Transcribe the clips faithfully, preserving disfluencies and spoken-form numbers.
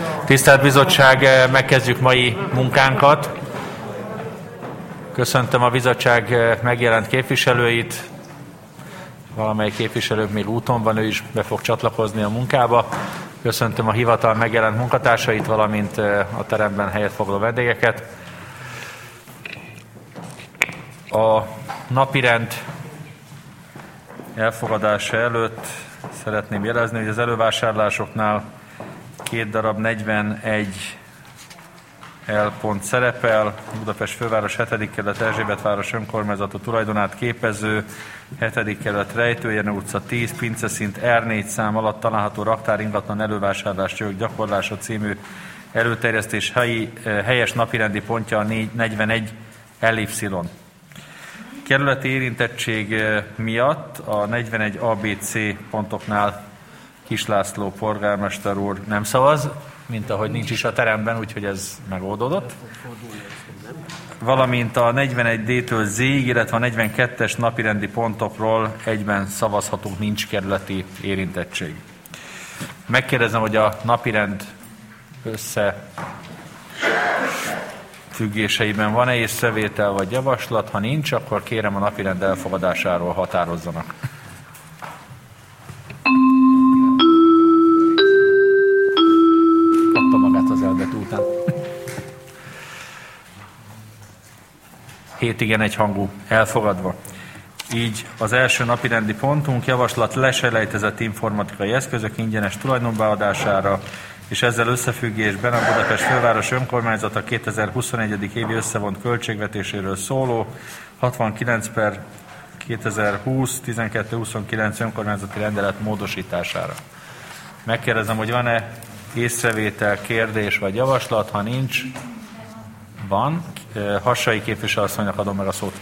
Tisztelt Bizottság, megkezdjük mai munkánkat. Köszöntöm a bizottság megjelent képviselőit. Valamely képviselők még úton van, ő is be fog csatlakozni a munkába. Köszöntöm a hivatal megjelent munkatársait, valamint a teremben helyet foglaló vendégeket. A napirend elfogadása előtt szeretném jelezni, hogy az elővásárlásoknál két darab negyvenegy L pont szerepel. Budapest főváros hetedik kerület Erzsébetváros önkormányzata tulajdonát képező hetedik kerület Rejtőjenő utca tíz pinceszint R négy szám alatt található raktár ingatlan elővásárlás jogok gyakorlása című előterjesztés helyi, helyes napirendi pontja a negyvenegy L Y. Kerületi érintettség miatt a negyvenegy A B C pontoknál Kis László polgármester úr nem szavaz, mint ahogy nincs is a teremben, úgyhogy ez megoldódott. Valamint a negyvenegy D-től Z-ig, illetve a negyvenkettes napirendi pontokról egyben szavazhatunk, nincs kerületi érintettség. Megkérdezem, hogy a napirend összefüggéseiben van-e észrevétel vagy javaslat, ha nincs, akkor kérem a napirend elfogadásáról határozzanak. Kapta magát az elbetű után. Hét igen, egy hangú elfogadva. Így az első napirendi pontunk javaslat leselejtezett informatikai eszközök ingyenes tulajdonbeadására, és ezzel összefüggésben a Budapest főváros önkormányzata kétezer-huszonegyedik évi összevont költségvetéséről szóló hatvankilenc per kétezer-húsz tizenkettő huszonkilenc önkormányzati rendelet módosítására. Megkérdezem, hogy van-e észrevétel, kérdés vagy javaslat, ha nincs, van. Hassai képviselőasszonynak adom meg a szót.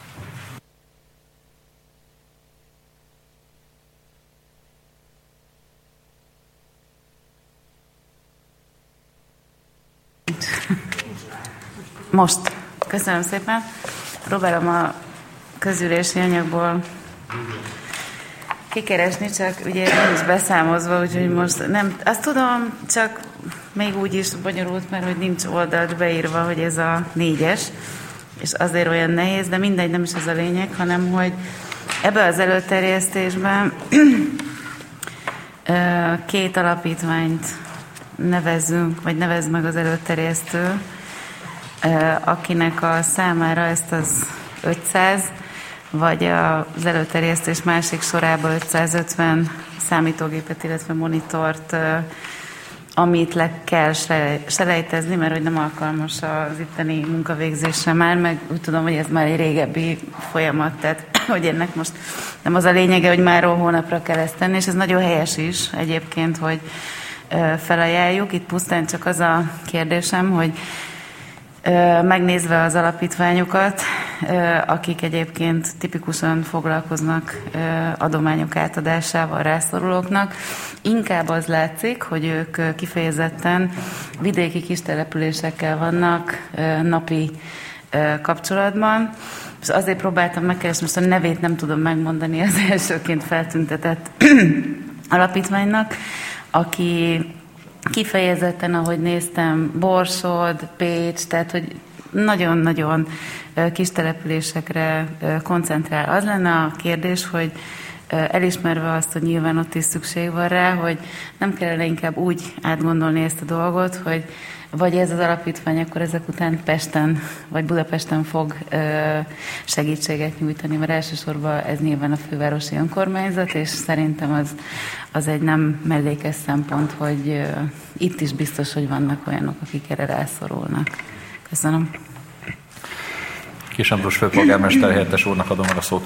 Most. Köszönöm szépen. Próbálom a közülési anyagból kikeresni, csak ugye nincs beszámozva, úgyhogy most nem, azt tudom, csak még úgy is bonyolult, mert hogy nincs oldalt beírva, hogy ez a négyes, és azért olyan nehéz, de mindegy, nem is ez a lényeg, hanem hogy ebbe az előterjesztésben két alapítványt nevezzünk, vagy nevez meg az előterjesztő, akinek a számára ezt az ötszáz, vagy az előterjesztés másik sorába ötszázötven számítógépet, illetve monitort, amit le kell selejtezni, mert hogy nem alkalmas az itteni munkavégzésre már, meg úgy tudom, hogy ez már egy régebbi folyamat, tehát hogy ennek most nem az a lényege, hogy máról hónapra kell ezt tenni, és ez nagyon helyes is egyébként, hogy felajánljuk. Itt pusztán csak az a kérdésem, hogy megnézve az alapítványokat, akik egyébként tipikusan foglalkoznak adományok átadásával rászorulóknak, inkább az látszik, hogy ők kifejezetten vidéki kistelepülésekkel vannak napi kapcsolatban. És azért próbáltam megkeresni, most a nevét nem tudom megmondani az elsőként feltüntetett alapítványnak, aki kifejezetten, ahogy néztem, Borsod, Pécs, tehát hogy nagyon-nagyon kis településekre koncentrál. Az lenne a kérdés, hogy elismerve azt, hogy nyilván ott is szükség van rá, hogy nem kellene inkább úgy átgondolni ezt a dolgot, hogy vagy ez az alapítvány akkor ezek után Pesten, vagy Budapesten fog segítséget nyújtani, mert elsősorban ez nyilván a fővárosi önkormányzat, és szerintem az, az egy nem mellékes szempont, hogy itt is biztos, hogy vannak olyanok, akik erre rászorulnak. Köszönöm. Kis Ambrus főpolgármester helyettes úrnak adom meg a szót.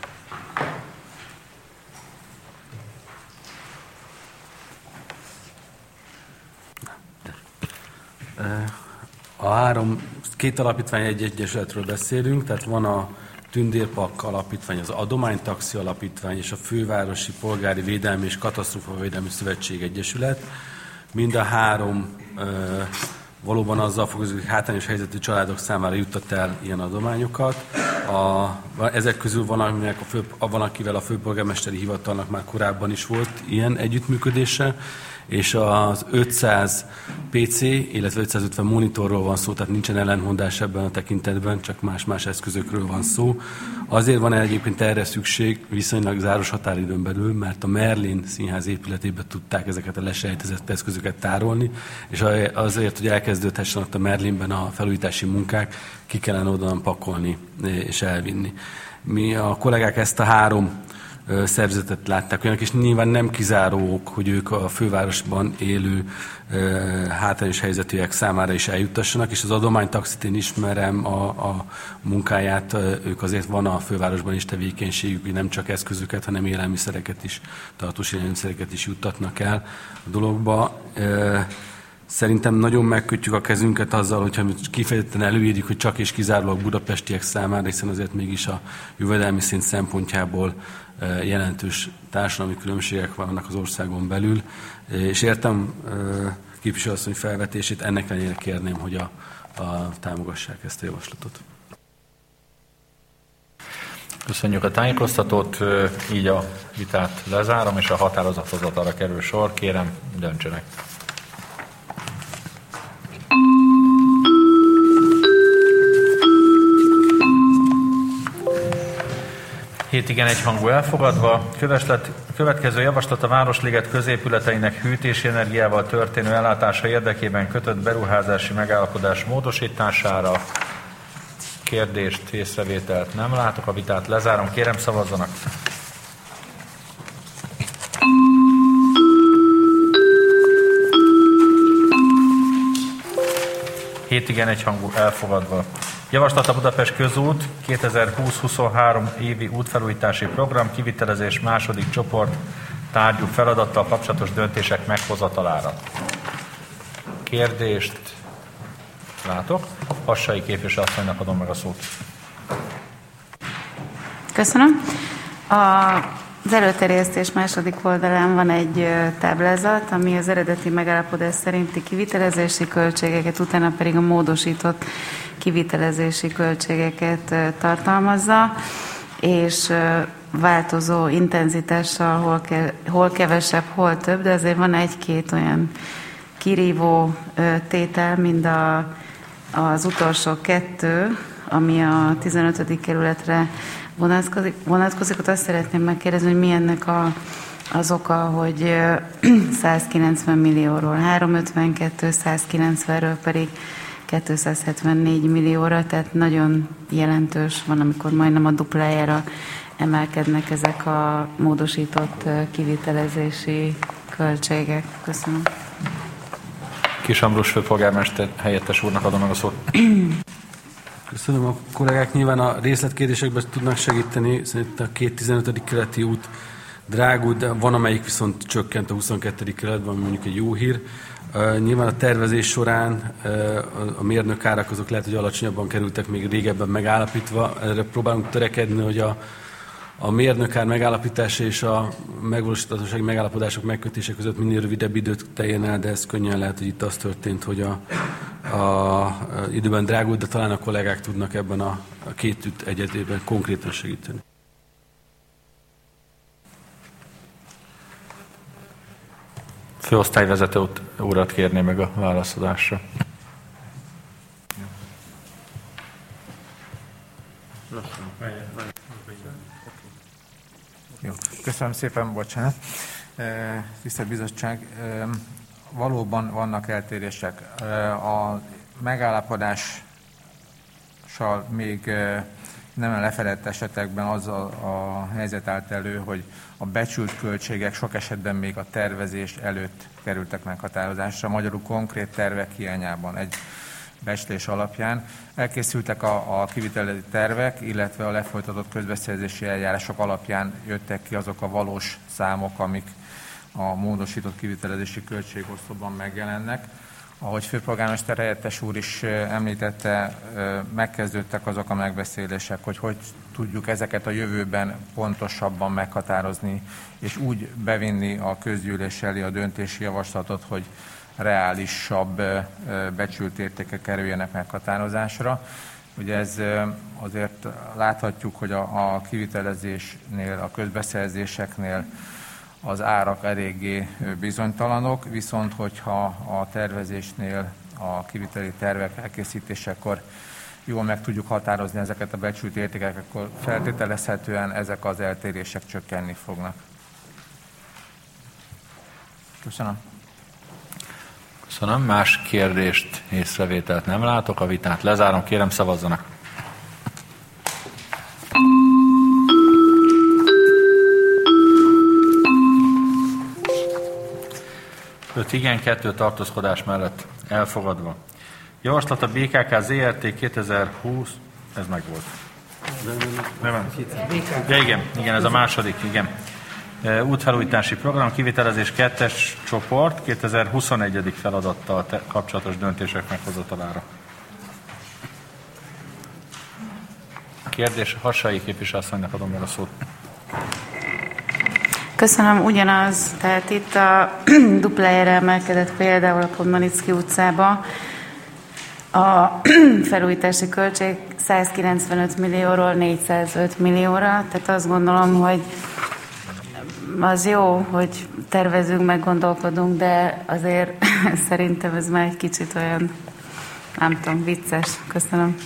A három, két alapítvány egy egyesületről beszélünk, tehát van a Tündérpark Alapítvány, az Adománytaxi Alapítvány és a Fővárosi Polgári Védelmi és Katasztrófavédelmi Szövetség Egyesület. Mind a három e, valóban azzal foglalkozik, hogy hátrányos helyzetű családok számára juttat el ilyen adományokat. A, ezek közül van, aminek a fő, van, akivel a főpolgármesteri hivatalnak már korábban is volt ilyen együttműködése. és az ötszáz pé cé, illetve ötszázötven monitorról van szó, tehát nincsen ellentmondás ebben a tekintetben, csak más-más eszközökről van szó. Azért van egyébként erre szükség viszonylag záros határidőn belül, mert a Merlin színház épületében tudták ezeket a lesejtezett eszközöket tárolni, és azért, hogy elkezdődhessen ott a Merlinben a felújítási munkák, ki kellene oda pakolni és elvinni. Mi a kollégák ezt a három szervezetet látták olyanok, és nyilván nem kizárók, hogy ők a fővárosban élő hátrányos helyzetűek számára is eljuttassanak, és az adománytaxit én ismerem a, a munkáját, ők azért van a fővárosban is tevékenységük, hogy nem csak eszközöket, hanem élelmiszereket is, tartós élelmiszereket is juttatnak el a dologba. Szerintem nagyon megkötjük a kezünket azzal, hogyha kifejezetten előírjuk, hogy csak és kizárólag budapestiek számára, hiszen azért mégis a jövedelmi szint szempontjából jelentős társadalmi különbségek vannak az országon belül, és értem képviselőasszony felvetését, ennek ellenére kérném, hogy a, a támogassák ezt a javaslatot. Köszönjük a tájékoztatót, így a vitát lezárom, és a határozathozatalra kerül sor. Kérem, döntsenek. Hét igen, egy hangú elfogadva. Köveslet, következő javaslat a Városliget középületeinek hűtési energiával történő ellátása érdekében kötött beruházási megállapodás módosítására. Kérdést, észrevételt nem látok, a vitát lezárom. Kérem, szavazzanak. Hét igen, egy hangú elfogadva. Javaslat a Budapest közút kétezer-húsz-huszonhárom évi útfelújítási program kivitelezés második csoport tárgyú feladattal kapcsolatos döntések meghozatalára. Kérdést látok. Hassai képviselőasszonynak adom meg a szót. Köszönöm. Az előterjesztés második oldalán van egy táblázat, ami az eredeti megállapodás szerinti kivitelezési költségeket, utána pedig a módosított kivitelezési költségeket tartalmazza, és változó intenzitással, hol, ke, hol kevesebb, hol több, de azért van egy-két olyan kirívó tétel, mind a, az utolsó kettő, ami a tizenötödik kerületre vonatkozik. vonatkozik. Ott azt szeretném megkérdezni, hogy mi ennek a, az oka, hogy százkilencven millióról háromszázötvenkettő, százkilencvenről pedig kétszázhetvennégy millióra, tehát nagyon jelentős, van, amikor majdnem a duplájára emelkednek ezek a módosított kivitelezési költségek. Köszönöm. Kis Ambrus főpolgármester helyettes úrnak adom meg a szót. Köszönöm. A kollégák nyilván a részletkérdésekben tudnak segíteni. Szerintem a két tizenötödik keleti út drágult, de van, amelyik viszont csökkent a huszonkettedik keletben, mondjuk egy jó hír. Uh, nyilván a tervezés során uh, a mérnök árak azok lehet, hogy alacsonyabban kerültek, még régebben megállapítva. Erre próbálunk törekedni, hogy a, a mérnökár megállapítása és a megvalósíthatósági megállapodások megkötése között minél rövidebb időt teljen el, de ez könnyen lehet, hogy itt az történt, hogy a, a, a időben drágult, de talán a kollégák tudnak ebben a, a két üt egyetében konkrétan segíteni. Főosztályvezető urat kérné meg a válaszadásra. Jó. Köszönöm szépen, bocsánat. Tisztelt Bizottság, valóban vannak eltérések. A megállapodással még nem lefedett esetekben az a, a helyzet állt elő, hogy a becsült költségek sok esetben még a tervezés előtt kerültek meghatározásra, magyarul konkrét tervek hiányában egy becslés alapján. Elkészültek a, a kivitelezi tervek, illetve a lefolytatott közbeszerzési eljárások alapján jöttek ki azok a valós számok, amik a módosított kivitelezési költségosztóban megjelennek. Ahogy főpolgármester helyettes úr is említette, megkezdődtek azok a megbeszélések, hogy hogy tudjuk ezeket a jövőben pontosabban meghatározni, és úgy bevinni a közgyűlés elé a döntési javaslatot, hogy reálisabb becsült értékek kerüljenek meghatározásra. Ugye ez azért láthatjuk, hogy a, a kivitelezésnél, a közbeszerzéseknél az árak eléggé bizonytalanok, viszont hogyha a tervezésnél, a kiviteli tervek elkészítésekor jól meg tudjuk határozni ezeket a becsült értékeket, akkor feltételezhetően ezek az eltérések csökkenni fognak. Köszönöm. Köszönöm. Más kérdést, észrevételt nem látok. A vitát lezárom. Kérem, szavazzanak. öt igen, kettő tartózkodás mellett elfogadva. Javaslat a bé ká ká zé er té kétezer-húsz, ez meg volt. Nem, nem. Ja, igen, igen, ez a második, igen. Útfelújítási program, kivitelezés kettes csoport, kétezer-huszonegy. feladattal kapcsolatos döntések meghozatalára. Kérdés, Harsai képviselőasszonynak adom meg a szót. Köszönöm, ugyanaz. Tehát itt a duplájára emelkedett például a Podmanicki utcába. A felújítási költség százkilencvenöt millióról négyszázöt millióra, tehát azt gondolom, hogy az jó, hogy tervezünk, meg gondolkodunk, de azért szerintem ez már egy kicsit olyan, nem tudom, vicces. Köszönöm.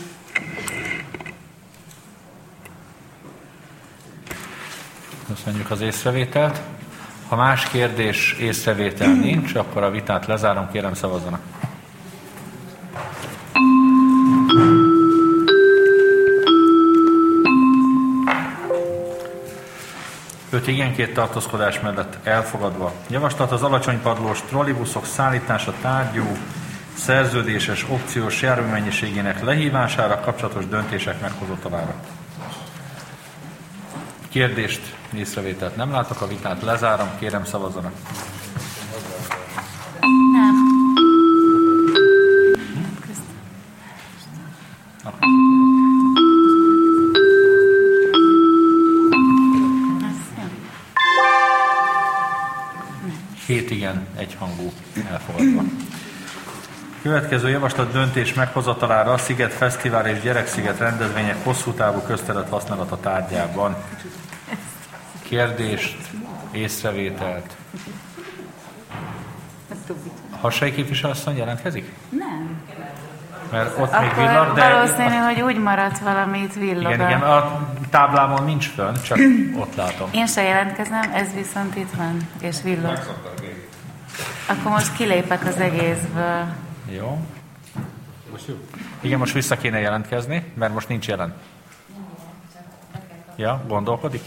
Köszönjük az észrevételt. Ha más kérdés, észrevétel nincs, akkor a vitát lezárom, kérem szavazzanak. öt igen, két tartózkodás mellett elfogadva. Javaslat az alacsony padlós trollibuszok szállítása tárgyú szerződéses opciós járműmennyiségének lehívására kapcsolatos döntések meghozatalára. Kérdést, észrevételt nem látok, a vitát lezárom, kérem szavazzanak. Nem. Hét igen, egyhangú elfogadva. Következő javaslat döntés meghozatalára a Sziget Fesztivál és Gyereksziget rendezvények hosszú távú közterület használata tárgyában. Kérdést, észrevételt. Harsai képviselőasszony jelentkezik? Nem. Mert ott Akkor még villag, de... valószínű, hogy úgy maradt valamit villog. Igen, igen, a táblámon nincs fönn, csak ott látom. Én se jelentkezem, ez viszont itt van, és villog. Akkor most kilépek az egészből. Jó. Most jó? Igen, most vissza kéne jelentkezni, mert most nincs jelen. Ja, gondolkodik?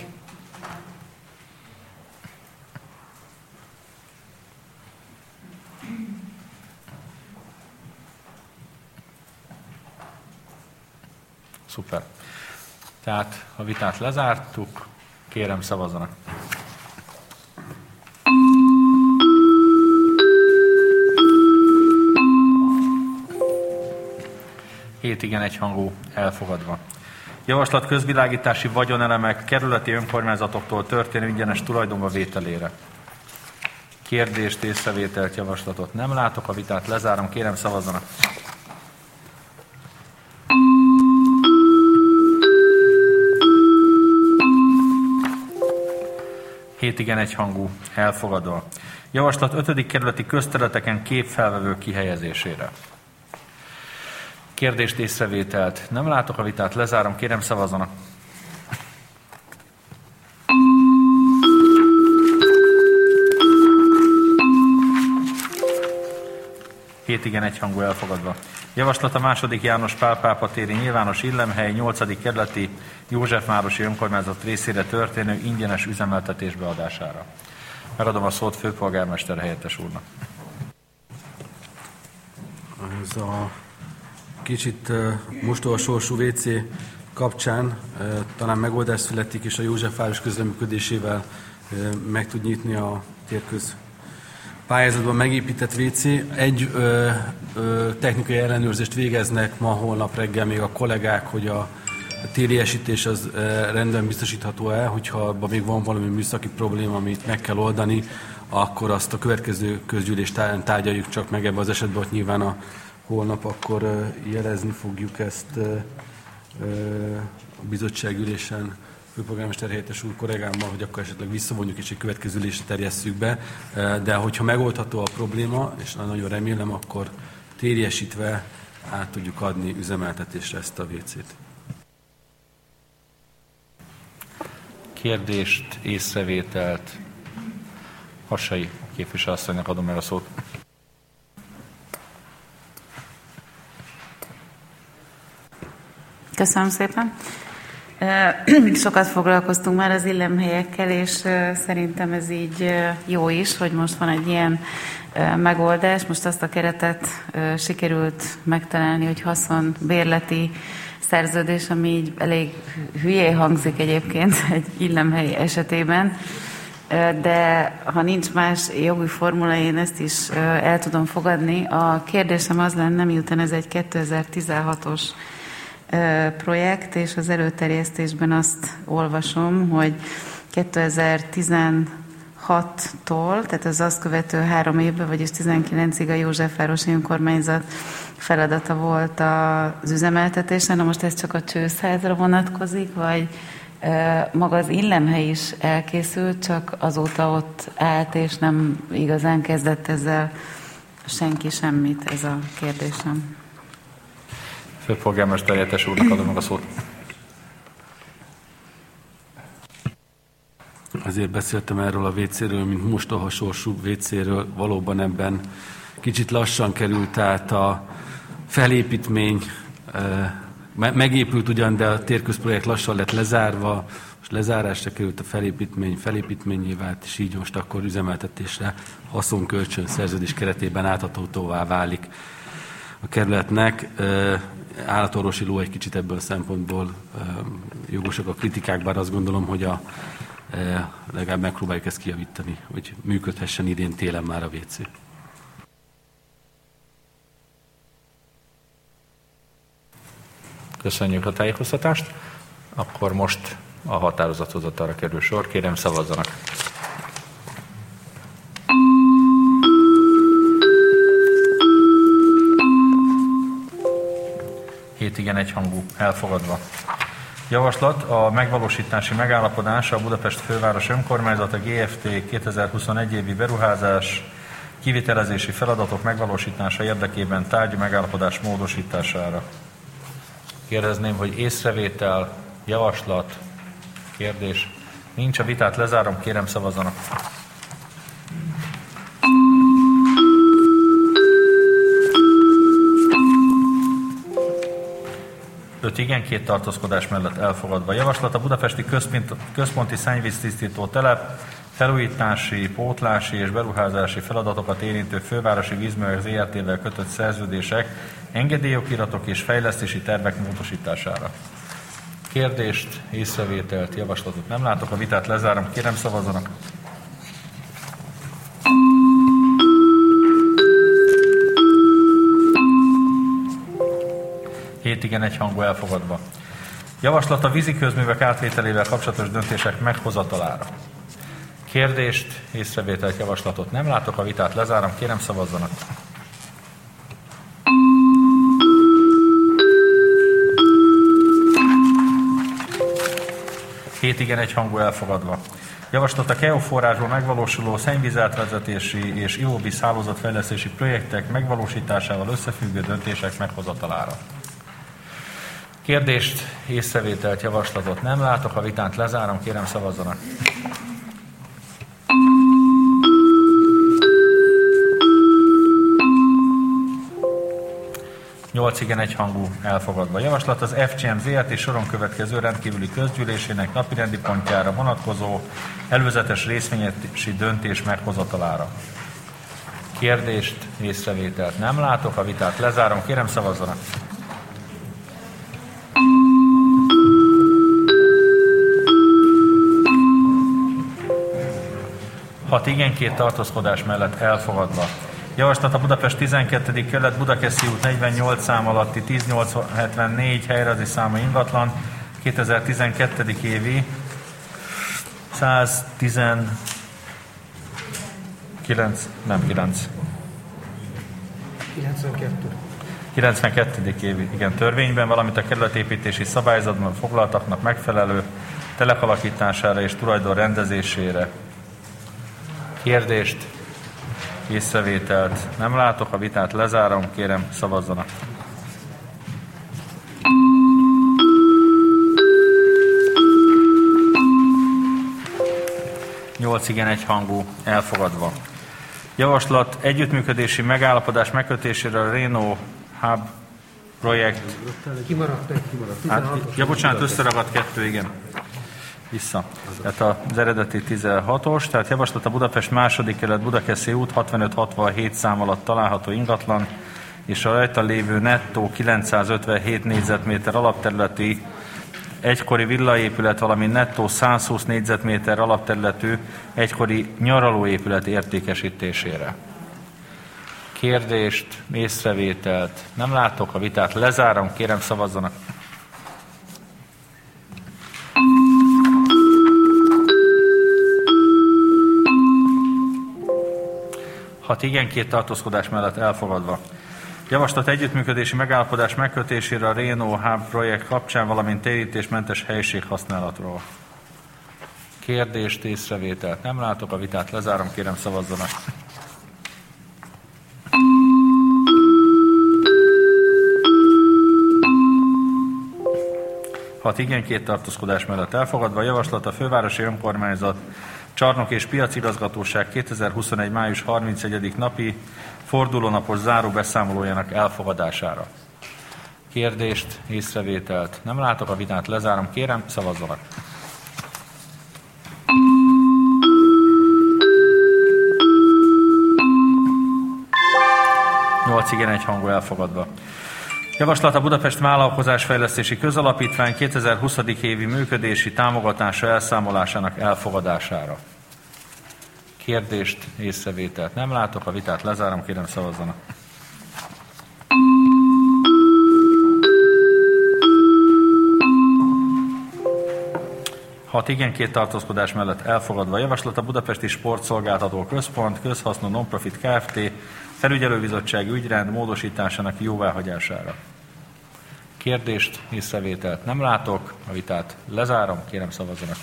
Szuper. Tehát a vitát lezártuk, kérem szavazzanak. Hét igen, egyhangú elfogadva. Javaslat közvilágítási vagyonelemek kerületi önkormányzatoktól történő ingyenes tulajdonba vételére. Kérdést, észrevételt, javaslatot nem látok, a vitát lezárom, kérem szavazzanak. Hét igen, egyhangú elfogadva. Javaslat ötödik kerületi közterületeken képfelvevő kihelyezésére. Kérdést, észrevételt nem látok, a vitát lezárom, kérem szavazzanak. Hét igen, egyhangú elfogadva. Javaslat a második János Pál pápa téri nyilvános illemhely nyolcadik kerületi Józsefvárosi önkormányzat részére történő ingyenes üzemeltetés beadására. Megadom a szót főpolgármester helyettes úrnak. Ez a kicsit uh, mostohasorsú vé cé kapcsán uh, talán megoldás születik, és a Józsefváros közreműködésével uh, meg tud nyitni a térköz pályázatban megépített vé cé. Egy ö, ö, technikai ellenőrzést végeznek ma, holnap reggel még a kollégák, hogy a téliesítés az ö, rendben biztosítható el, hogyha abban még van valami műszaki probléma, amit meg kell oldani, akkor azt a következő közgyűlés tárgyaljuk csak meg, ebben az esetben, hogy nyilván a holnap akkor ö, jelezni fogjuk ezt ö, ö, a bizottságülésen főpolgármester helyettes úr kollégámmal, hogy akkor esetleg visszavonjuk és egy következő ülésre terjesszük be, de hogyha megoldható a probléma, és nagyon remélem, akkor térjesítve át tudjuk adni üzemeltetésre ezt a vécét. Kérdést, észrevételt, Hassai képviselőasszonynak adom meg a szót. Köszönöm szépen. Sokat foglalkoztunk már az illemhelyekkel, és szerintem ez így jó is, hogy most van egy ilyen megoldás. Most azt a keretet sikerült megtalálni, hogy haszonbérleti szerződés, ami így elég hülyé hangzik egyébként egy illemhely esetében, de ha nincs más jogi formula, én ezt is el tudom fogadni. A kérdésem az lenne, miután ez egy kétezer-tizenhatos projekt, és az előterjesztésben azt olvasom, hogy kétezer-tizenhattól, tehát az azt követő három évben, vagyis tizenkilencig a Józsefvárosi Önkormányzat feladata volt az üzemeltetésen. Na most ez csak a csőszházra vonatkozik, vagy maga az illemhely is elkészült, csak azóta ott állt, és nem igazán kezdett ezzel senki semmit, ez a kérdésem. Főpolgármester helyettes úrnak adom meg a szót. Azért beszéltem erről a vécéről, mint mostoha sorsú vécéről. Valóban ebben kicsit lassan került át a felépítmény. Megépült ugyan, de a térközprojekt lassan lett lezárva. Most lezárásra került a felépítmény, felépítményé vált, és így most akkor üzemeltetésre haszonkölcsön szerződés keretében átadhatóvá válik a kerületnek. Állatorvosi ló egy kicsit ebből a szempontból jogosak a kritikák, bár azt gondolom, hogy a, legalább megpróbáljuk ezt kijavítani, hogy működhessen idén télen már a vécé. Köszönjük a tájékoztatást. Akkor most a határozathozatalra kerül sor. Kérem, szavazzanak. Hét igen, egyhangú, elfogadva. Javaslat a megvalósítási megállapodás a Budapest Főváros Önkormányzata gé ef té kétezer-huszonegy évi beruházás kivitelezési feladatok megvalósítása érdekében tárgyi megállapodás módosítására. Kérdezném, hogy észrevétel, javaslat, kérdés. Nincs, a vitát lezárom, kérem szavazzanak. öt igen, két tartózkodás mellett elfogadva. Javaslat a budapesti központi szennyvíztisztító telep felújítási, pótlási és beruházási feladatokat érintő fővárosi vízművek zé er té-vel kötött szerződések, engedélyokiratok és fejlesztési tervek módosítására. Kérdést, észrevételt, javaslatot nem látok, a vitát lezárom, kérem szavazzanak. Hét igen, egy hangú, elfogadva. Javaslat a víziközművek átvételével kapcsolatos döntések meghozatalára. Kérdést, észrevételt, javaslatot nem látok, a vitát lezárom, kérem szavazzanak. Hét igen, egy hangú, elfogadva. Javaslat a ká o forrásból megvalósuló szennyvízátvezetési és ivóvíz hálózatfejlesztési projektek megvalósításával összefüggő döntések meghozatalára. Kérdést, észrevételt, javaslatot nem látok, a vitát lezárom, kérem szavazzanak. nyolc igen, egy hangú, elfogadva. Javaslat az ef cé em zé er té soron következő rendkívüli közgyűlésének napirendi pontjára vonatkozó előzetes részvényesi döntés meghozatalára. Kérdést, észrevételt nem látok, a vitát lezárom, kérem szavazzanak. hat igen, két tartózkodás mellett elfogadva. Javaslat a Budapest tizenkettedik kerület Budakeszi út negyvennyolc szám alatti tíznyolcszázhetvennégy helyreállítási száma ingatlan kétezer-tizenkettő évi száztizenkilenc, nem kilenc. kilencvenkettő. kilencvenkettedik évi, igen, törvényben, valamint a kerületépítési szabályzatban foglaltaknak megfelelő telek alakítására és tulajdon rendezésére. Kérdést, észrevételt nem látok, a vitát lezárom, kérem szavazzanak. nyolc igen, egyhangú, elfogadva. Javaslat együttműködési megállapodás megkötésére a Renault Hub projekt. Kimaradt egy, kimaradt. Hát, ja, bocsánat, összeragadt kettő, igen. Vissza. Tehát az eredeti tizenhatos, tehát javaslat a Budapest második kerület Budakeszi út hatvanöt hatvanhét szám alatt található ingatlan, és a rajta lévő nettó kilencszázötvenhét négyzetméter alapterületi egykori villaépület, valamint nettó százhúsz négyzetméter alapterületű egykori nyaralóépület értékesítésére. Kérdést, észrevételt nem látok, a vitát lezárom, kérem szavazzanak. hat igen, két tartózkodás mellett elfogadva. Javaslat együttműködési megállapodás megkötésére a Renault Hub projekt kapcsán, valamint térítésmentes helyiség használatról. Kérdést, észrevételt nem látok, a vitát lezárom, kérem szavazzanak. hat igen, két tartózkodás mellett elfogadva. A javaslat a fővárosi önkormányzat Csarnok és Piacigazgatóság kétezer-huszonegy. május harmincegyediké napi fordulónapos záró beszámolójának elfogadására. Kérdést, észrevételt nem látok, a vitát lezárom, kérem szavazzanak. nyolc igen, egyhangú, elfogadva. Javaslat a Budapest Vállalkozásfejlesztési Közalapítvány kétezer-húsz. évi működési támogatása elszámolásának elfogadására. Kérdést, észrevételt nem látok, a vitát lezárom, kérem szavazzanak. hat igen, két tartózkodás mellett elfogadva. Javaslat a Budapesti Sportszolgáltató Központ közhasznú nonprofit Kft. Felügyelőbizottság ügyrend módosításának jóváhagyására. Kérdést, észrevételt nem látok, a vitát lezárom, kérem szavazzanak.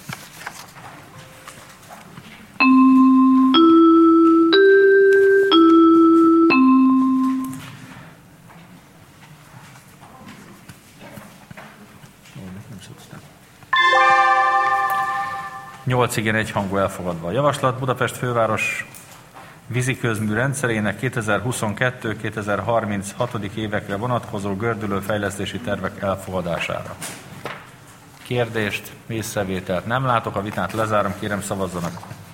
nyolc igen, egyhangú, elfogadva. A javaslat Budapest főváros víziközmű rendszerének kétezer-huszonkettő kétezer-harminchat. évekre vonatkozó gördülő fejlesztési tervek elfogadására. Kérdést, észrevételt nem látok, a vitát lezárom, kérem szavazzanak.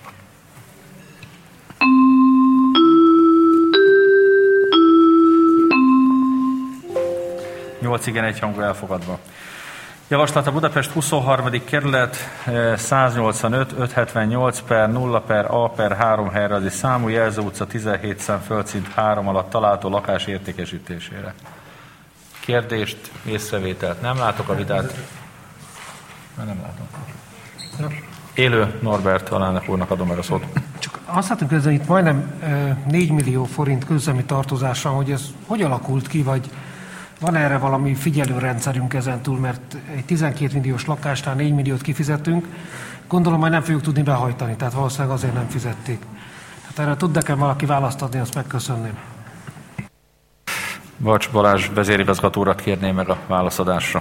nyolc igen, egyhangú, elfogadva. Javaslat a Budapest huszonharmadik kerület száznyolcvanöt ötszázhetvennyolc per nulla per A per három helyrajzi számú Jelző utca tizenhét szám földszint három alatt található lakás értékesítésére. Kérdést, észrevételt nem látok, a vitát. Már nem látom. Élő Norbert alelnök úrnak adom meg a szót. Csak azt látunk, hogy itt majdnem négy millió forint közömi tartozása, hogy ez hogy alakult ki, vagy van erre valami figyelőrendszerünk ezen túl, mert egy tizenkét milliós lakásnál négy milliót kifizettünk, gondolom majd nem fogjuk tudni behajtani, tehát valószínűleg azért nem fizették. Hát erre tud nekem valaki választ adni, azt megköszönném. Bacs Balázs vezérigazgató urat kérném meg a válaszadásra.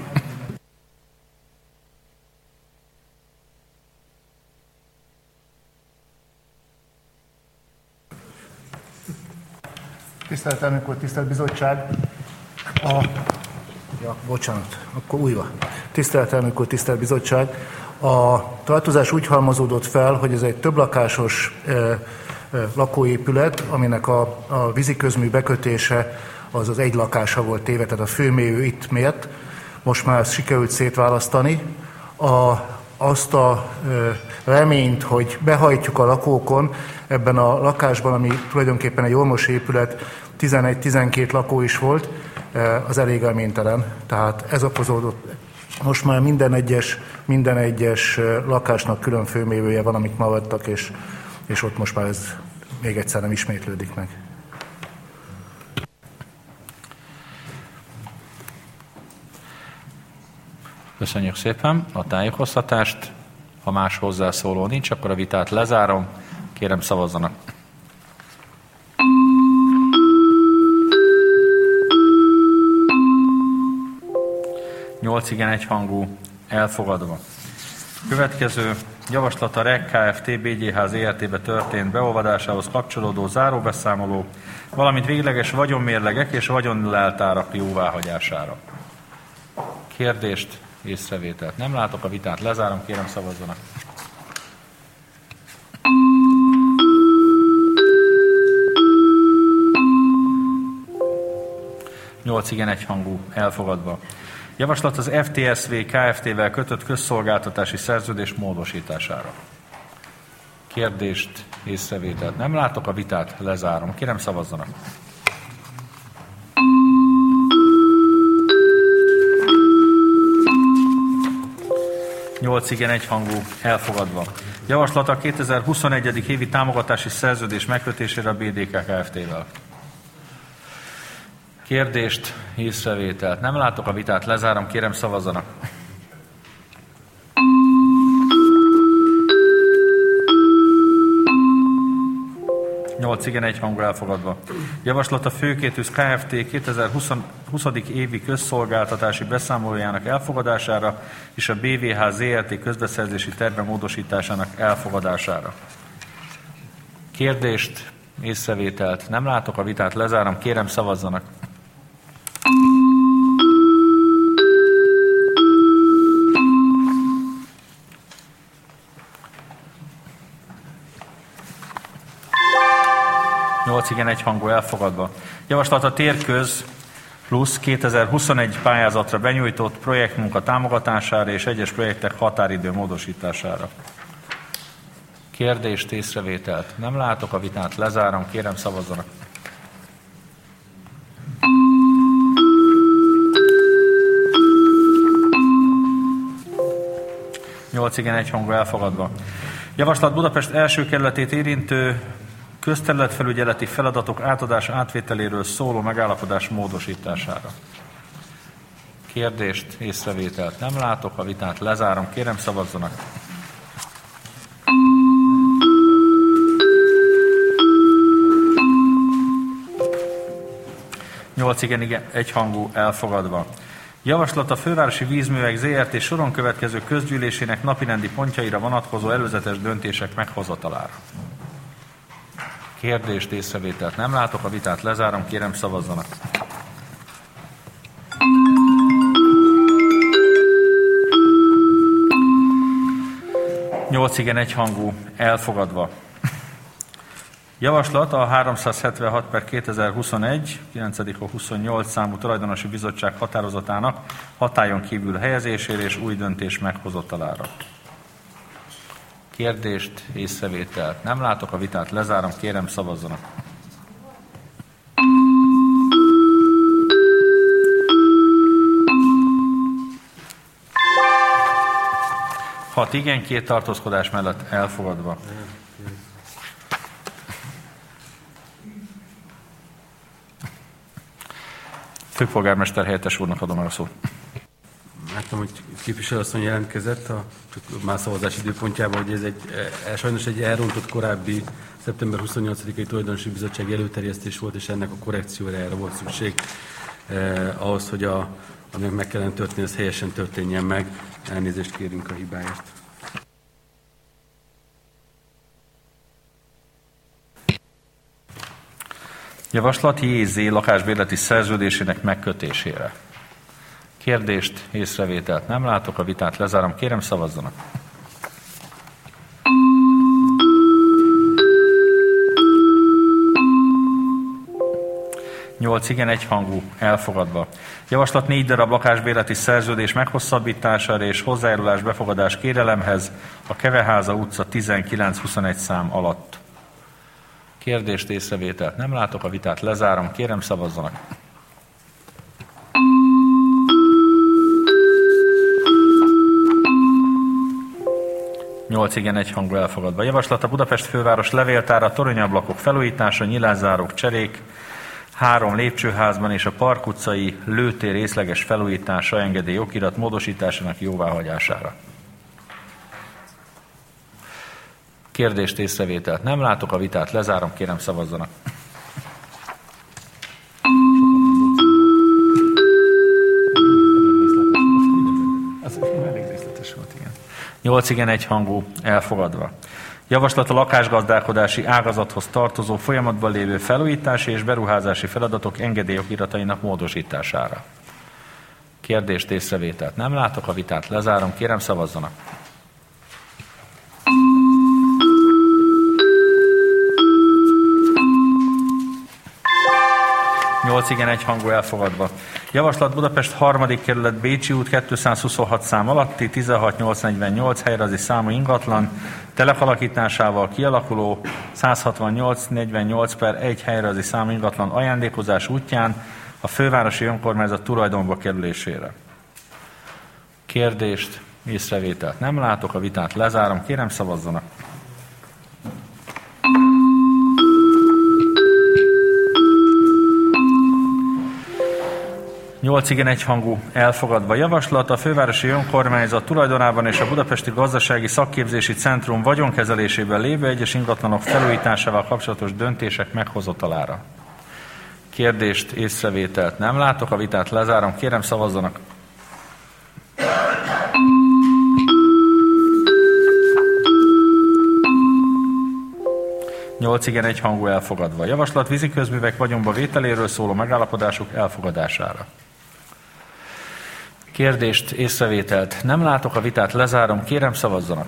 Tisztelt elnök úr, tisztelt bizottság! A, ja, bocsánat, akkor újra. Tisztelt elnök úr, tisztelt bizottság! A tartozás úgy halmozódott fel, hogy ez egy többlakásos e, e, lakóépület, aminek a, a víziközmű bekötése az az egy lakása volt téve, tehát a főmélyű itt mért. Most már sikerült szétválasztani. A, azt a e, reményt, hogy behajtjuk a lakókon ebben a lakásban, ami tulajdonképpen egy ormos épület, tizenegy-tizenkét lakó is volt, az elég reménytelen. Tehát ez okozódott. Most már minden egyes, minden egyes lakásnak külön főmérője van, amik maradtak, és, és ott most már ez még egyszer nem ismétlődik meg. Köszönjük szépen a tájékoztatást. Ha más hozzászóló nincs, akkor a vitát lezárom. Kérem, szavazzanak. nyolc igen egyhangú, elfogadva. Következő javaslat a er e gé Kft. bé gé há zé er té-be történt beolvadásához kapcsolódó záróbeszámoló, valamint végleges vagyonmérlegek és vagyonleltárak jóváhagyására. Kérdést, észrevételt nem látok, a vitát lezárom, kérem szavazzanak. nyolc igen egyhangú, elfogadva. Javaslat az ef té es vé Kft-vel kötött közszolgáltatási szerződés módosítására. Kérdést, észrevételt nem látok, a vitát lezárom. Kérem, szavazzanak. nyolc igen egyhangú, elfogadva. Javaslat a kétezer-huszonegyedik évi támogatási szerződés megkötésére a bé dé ká Kft-vel. Kérdést, észrevételt nem látok, a vitát lezárom, kérem szavazzanak. nyolc igen egyhangú, elfogadva. Javaslat a Főkétűz Kft. kétezer-huszadik évi közszolgáltatási beszámolójának elfogadására és a bé vé há zé er té közbeszerzési terve módosításának elfogadására. Kérdést, észrevételt nem látok, a vitát lezárom, kérem szavazzanak. nyolc igen egyhangú, elfogadva. Javaslat a Térköz plusz kétezer-huszonegy pályázatra benyújtott projektmunka támogatására és egyes projektek határidő módosítására. Kérdést, észrevételt nem látok, a vitát lezárom, kérem szavazzanak. nyolc igen egyhangú, elfogadva. Javaslat Budapest első kerületét érintő közterületfelügyeleti feladatok átadása átvételéről szóló megállapodás módosítására. Kérdést, észrevételt nem látok, a vitát lezárom, kérem szavazzanak. nyolc igen, igen egyhangú, elfogadva. Javaslat a Fővárosi Vízművek zé er té soron következő közgyűlésének napirendi pontjaira vonatkozó előzetes döntések meghozatalára. Kérdést, észrevételt nem látok, a vitát lezárom, kérem szavazzanak. nyolc igen egyhangú, elfogadva. Javaslat a háromszázhetvenhat per kétezer-huszonegy, kilencedik huszonnyolc számú tulajdonosi bizottság határozatának hatályon kívül helyezésére és új döntés meghozatalára. Kérdést, észrevételt nem látok, a vitát lezárom, kérem szavazzanak. hat igen, két tartózkodás mellett elfogadva. Főpolgármester helyettes úrnak adom el a szót. Láttam, hogy képviselőasszony jelentkezett a már szavazás időpontjában, hogy ez egy, e, sajnos egy elrontott korábbi szeptember huszonnyolcadikai tulajdonosi bizottság előterjesztés volt, és ennek a korrekciójára volt szükség eh, ahhoz, hogy a, aminek meg kellene történni, az helyesen történjen meg. Elnézést kérünk a hibáért. Javaslat jé zé lakásbérleti szerződésének megkötésére. Kérdést, észrevételt nem látok, a vitát lezárom, kérem szavazzanak. nyolc igen egyhangú, elfogadva. Javaslat négy darab lakásbérleti szerződés meghosszabbítására és hozzájárulás befogadás kérelemhez a Keveháza utca tizenkilenc huszonegy szám alatt. Kérdést, észrevételt nem látok, a vitát lezárom, kérem szavazzanak. nyolc igen egyhangú, elfogadva. Javaslat a Budapest főváros levéltára, toronyablakok felújítása, nyilászárók, cserék, három lépcsőházban és a Park utcai lőtér részleges felújítása engedély okirat módosításának jóváhagyására. Kérdést, észrevételt nem látok, a vitát lezárom, kérem szavazzanak. nyolc igen, egy hangú, elfogadva. Javaslat a lakásgazdálkodási ágazathoz tartozó folyamatban lévő felújítási és beruházási feladatok engedélyokiratainak módosítására. Kérdést, észrevételt nem látok, a vitát lezárom, kérem szavazzanak. nyolc igen, egy hangú, elfogadva. Javaslat Budapest harmadik kerület Bécsi út kétszázhuszonhat szám alatti tizenhat nyolcszáznegyvennyolc helyrezi számú ingatlan telekalakításával kialakuló száz hatvannyolc negyvennyolc per egy helyrezi számú ingatlan ajándékozás útján a fővárosi önkormányzat tulajdonba kerülésére. Kérdést, észrevételt nem látok, a vitát lezárom, kérem szavazzanak. nyolc igen, egy hangú, elfogadva. Javaslat a fővárosi önkormányzat tulajdonában és a Budapesti Gazdasági Szakképzési Centrum vagyonkezelésében lévő egyes ingatlanok felújításával kapcsolatos döntések meghozatalára. Kérdést, észrevételt nem látok, a vitát lezárom, kérem szavazzanak. nyolc igen, egy hangú, elfogadva. Javaslat víziközművek vagyonba vételéről szóló megállapodások elfogadására. Kérdést, észrevételt nem látok, a vitát lezárom, kérem szavazzanak.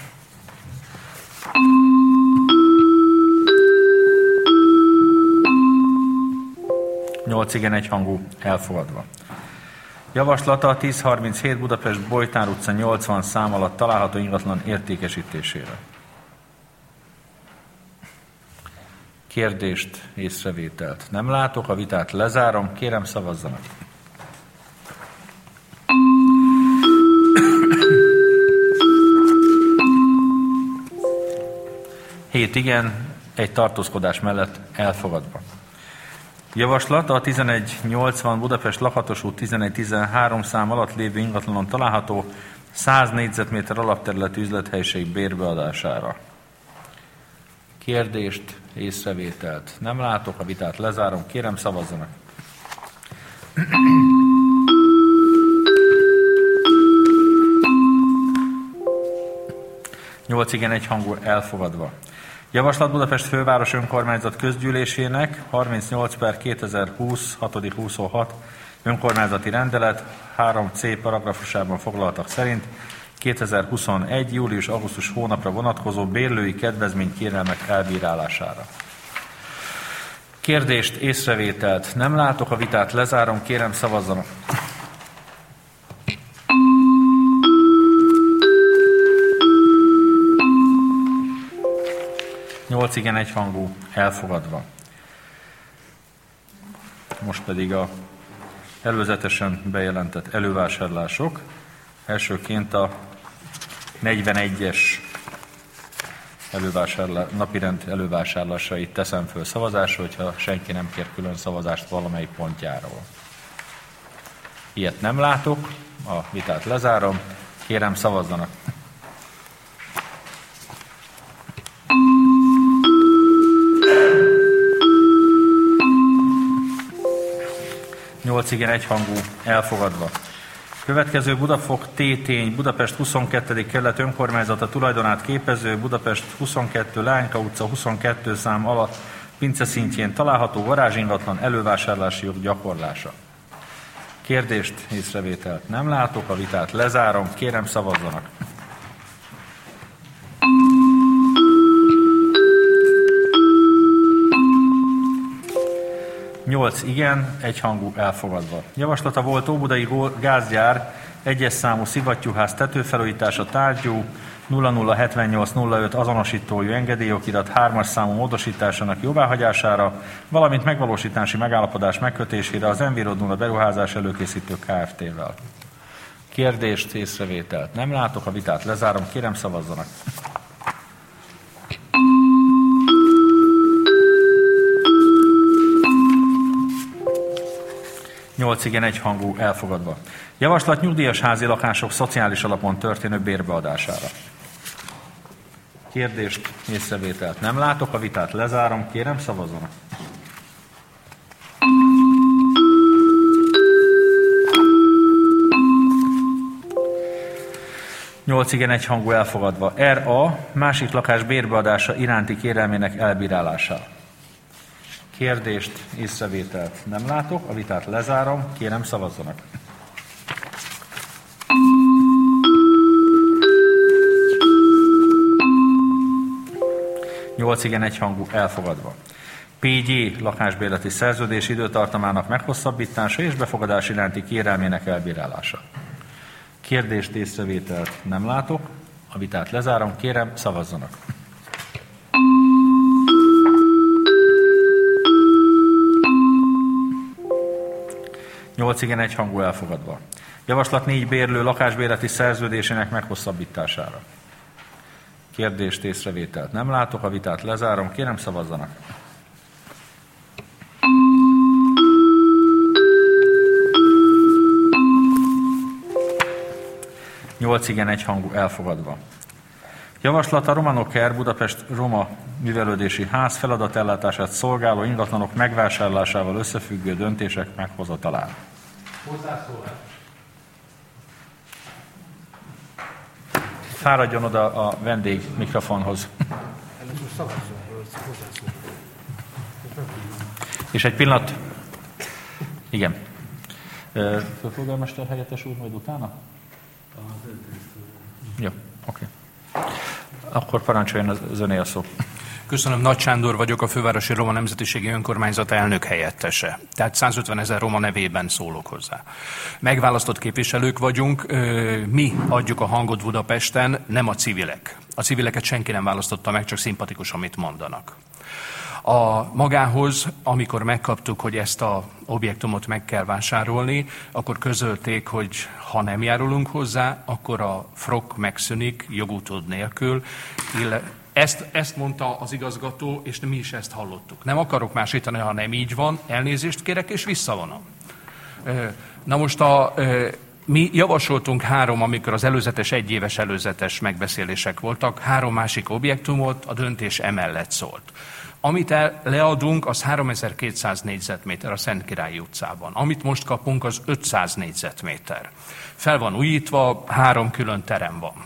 nyolc igen, egy hangú, elfogadva. Javaslata a tíz harminchét Budapest Bojtár utca nyolcvan szám alatt található ingatlan értékesítésére. Kérdést, észrevételt nem látok, a vitát lezárom, kérem szavazzanak. hét igen, egy tartózkodás mellett elfogadva. Javaslat a tizenegy nyolcvan Budapest Lakatos út tizenegy tizenhárom szám alatt lévő ingatlanon található száz négyzetméter alapterületű üzlethelyiség bérbeadására. Kérdést, észrevételt nem látok, a vitát lezárom, kérem szavazzanak. nyolc igen, egy hangú, elfogadva. Javaslat Budapest Főváros Önkormányzat Közgyűlésének harmincnyolc per kétezer-húsz hatodik huszonhat önkormányzati rendelet három C paragrafusában foglaltak szerint kétezer-huszonegy. július-augusztus hónapra vonatkozó bérlői kedvezménykérelmek elbírálására. Kérdést, észrevételt nem látok, a vitát lezárom, kérem szavazzanak. nyolc igen, egy hangú, elfogadva. Most pedig a előzetesen bejelentett elővásárlások. Elsőként a negyvenegyes elővásárlá, napirend elővásárlásait teszem föl szavazásra, hogyha senki nem kér külön szavazást valamelyik pontjáról. Ilyet nem látok, a vitát lezárom, kérem szavazzanak. nyolc igen, egy hangú, elfogadva. Következő Budafok T-tény Budapest huszonkettő kerület önkormányzata tulajdonát képező Budapest huszonkettő Lányka utca huszonkettő szám alatt pince szintjén található garázsingatlan elővásárlási jog gyakorlása. Kérdést, észrevételt nem látok, a vitát lezárom, kérem szavazzanak. nyolc igen, egyhangú, elfogadva. Javaslata volt Óbudai gázgyár egyes számú szivattyúház tetőfelújítása tárgyú nulla nulla hetvennyolc nulla öt azonosítójú engedélyokirat hármas számú módosításának jóváhagyására, valamint megvalósítási megállapodás megkötésére az Envirod nulla beruházás előkészítő Kft-vel. Kérdést, észrevételt nem látok, a vitát lezárom, kérem szavazzanak. nyolc igen, egy hangú, elfogadva. Javaslat nyugdíjas házi lakások szociális alapon történő bérbeadására. Kérdést, észrevételt nem látok, a vitát lezárom, kérem szavazzanak. nyolc igen, egy hangú elfogadva. er á. Másik lakás bérbeadása iránti kérelmének elbírálása. Kérdést, észrevételt nem látok, a vitát lezárom, kérem szavazzanak. nyolc igen, egy hangú elfogadva. pé gé lakásbérleti szerződés időtartamának meghosszabbítása és befogadás iránti kérelmének elbírálása. Kérdést, észrevételt nem látok, a vitát lezárom, kérem szavazzanak. nyolc igen, egy hangú elfogadva. Javaslat négy bérlő lakásbérleti szerződésének meghosszabbítására. Kérdést, észrevételt nem látok, a vitát lezárom, kérem szavazzanak. nyolc igen, egy hangú elfogadva. Javaslat a Romanoker Budapest Roma Művelődési Ház feladatellátását szolgáló ingatlanok megvásárlásával összefüggő döntések meghozatalára. Hozzászólás. Fáradjon oda a vendég mikrofonhoz. És egy pillanat. Igen. Főpolgármester helyettes úr, majd utána? Jó, oké. Akkor parancsoljon az öné a szó. Köszönöm, Nagy Sándor vagyok, a Fővárosi Roma Nemzetiségi Önkormányzat elnök helyettese. Tehát százötven ezer roma nevében szólok hozzá. Megválasztott képviselők vagyunk, mi adjuk a hangot Budapesten, nem a civilek. A civileket senki nem választotta meg, csak szimpatikus, amit mondanak. A magához, amikor megkaptuk, hogy ezt az objektumot meg kell vásárolni, akkor közölték, hogy ha nem járulunk hozzá, akkor a frok megszűnik jogutód nélkül. Ezt, ezt mondta az igazgató, és mi is ezt hallottuk. Nem akarok másítani, ha nem így van, elnézést kérek, és visszavonom. Na most a... Mi javasoltunk három, amikor az előzetes, egyéves előzetes megbeszélések voltak, három másik objektumot, a döntés emellett szólt. Amit el, leadunk, az háromezer-kétszáz négyzetméter a Szentkirályi utcában. Amit most kapunk, az ötszáz négyzetméter. Fel van újítva, három külön terem van.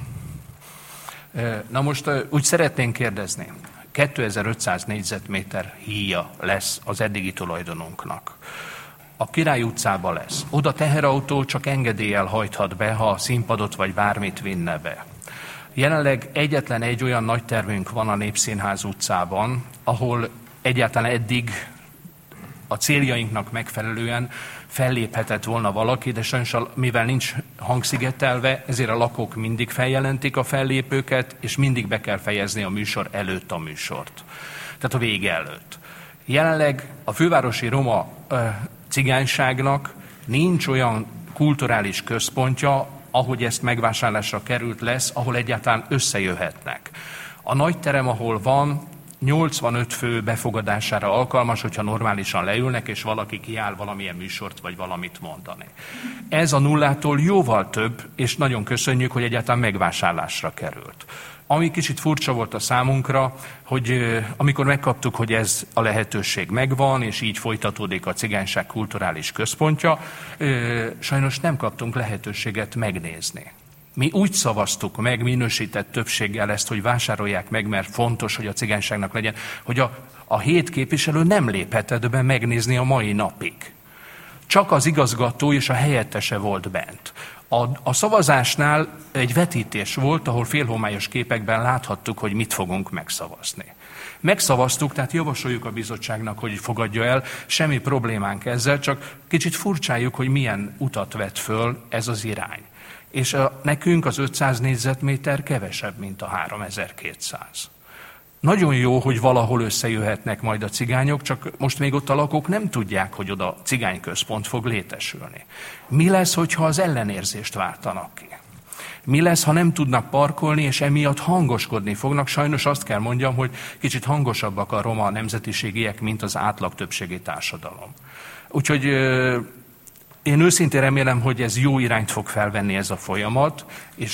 Na most úgy szeretnénk kérdezni, kétezer-ötszáz négyzetméter híja lesz az eddigi tulajdonunknak. A Király utcában lesz. Oda teherautó csak engedéllyel hajthat be, ha színpadot vagy bármit vinne be. Jelenleg egyetlen egy olyan nagy tervünk van a Népszínház utcában, ahol egyáltalán eddig a céljainknak megfelelően felléphetett volna valaki, de sajnos mivel nincs hangszigetelve, ezért a lakók mindig feljelentik a fellépőket, és mindig be kell fejezni a műsor előtt a műsort. Tehát a vége előtt. Jelenleg a fővárosi roma ö, cigányságnak nincs olyan kulturális központja, ahogy ezt megvásárlásra került lesz, ahol egyáltalán összejöhetnek. A nagy terem, ahol van, nyolcvanöt fő befogadására alkalmas, hogyha normálisan leülnek, és valaki kiáll valamilyen műsort, vagy valamit mondani. Ez a nullától jóval több, és nagyon köszönjük, hogy egyáltalán megvásárlásra került. Ami kicsit furcsa volt a számunkra, hogy amikor megkaptuk, hogy ez a lehetőség megvan, és így folytatódik a cigányság kulturális központja, sajnos nem kaptunk lehetőséget megnézni. Mi úgy szavaztuk meg minősített többséggel ezt, hogy vásárolják meg, mert fontos, hogy a cigányságnak legyen, hogy a, a hét képviselő nem léphetett be megnézni a mai napig. Csak az igazgató és a helyettese volt bent. A, a szavazásnál egy vetítés volt, ahol félhomályos képekben láthattuk, hogy mit fogunk megszavazni. Megszavaztuk, tehát javasoljuk a bizottságnak, hogy fogadja el, semmi problémánk ezzel, csak kicsit furcsáljuk, hogy milyen utat vett föl ez az irány. És a, nekünk az ötszáz négyzetméter kevesebb, mint a háromezer-kétszáz. Nagyon jó, hogy valahol összejöhetnek majd a cigányok, csak most még ott a lakók nem tudják, hogy oda cigányközpont fog létesülni. Mi lesz, hogyha az ellenérzést váltanak ki? Mi lesz, ha nem tudnak parkolni, és emiatt hangoskodni fognak? Sajnos azt kell mondjam, hogy kicsit hangosabbak a roma nemzetiségiek, mint az átlag többségi társadalom. Úgyhogy én őszintén remélem, hogy ez jó irányt fog felvenni ez a folyamat, és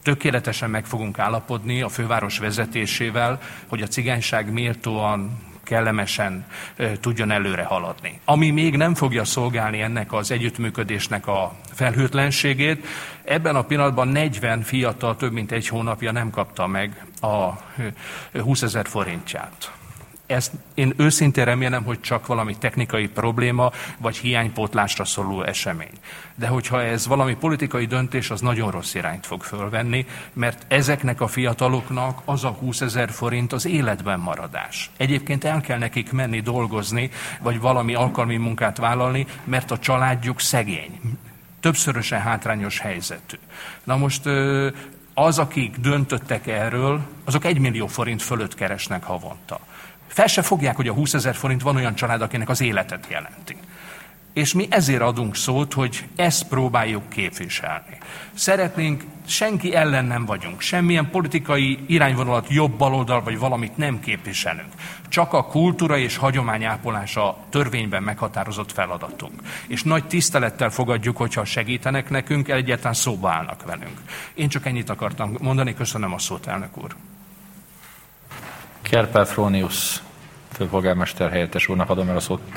tökéletesen meg fogunk állapodni a főváros vezetésével, hogy a cigányság méltóan, kellemesen e, tudjon előre haladni. Ami még nem fogja szolgálni ennek az együttműködésnek a felhőtlenségét, ebben a pillanatban negyven fiatal több mint egy hónapja nem kapta meg a húszezer forintját. Ezt én őszintén remélem, hogy csak valami technikai probléma, vagy hiánypótlásra szoruló esemény. De hogyha ez valami politikai döntés, az nagyon rossz irányt fog fölvenni, mert ezeknek a fiataloknak az a húszezer forint az életben maradás. Egyébként el kell nekik menni dolgozni, vagy valami alkalmi munkát vállalni, mert a családjuk szegény. Többszörösen hátrányos helyzetű. Na most az, akik döntöttek erről, azok egy millió forint fölött keresnek havonta. Fel se fogják, hogy a húszezer forint van olyan család, akinek az életet jelenti. És mi ezért adunk szót, hogy ezt próbáljuk képviselni. Szeretnénk, senki ellen nem vagyunk, semmilyen politikai irányvonalat jobb, baloldal vagy valamit nem képviselünk. Csak a kultúra és hagyományápolása törvényben meghatározott feladatunk. És nagy tisztelettel fogadjuk, hogyha segítenek nekünk, egyáltalán szóba állnak velünk. Én csak ennyit akartam mondani, köszönöm a szót, elnök úr. Kerpel Frónius, főpolgármester helyettes úrnak adom el a szót.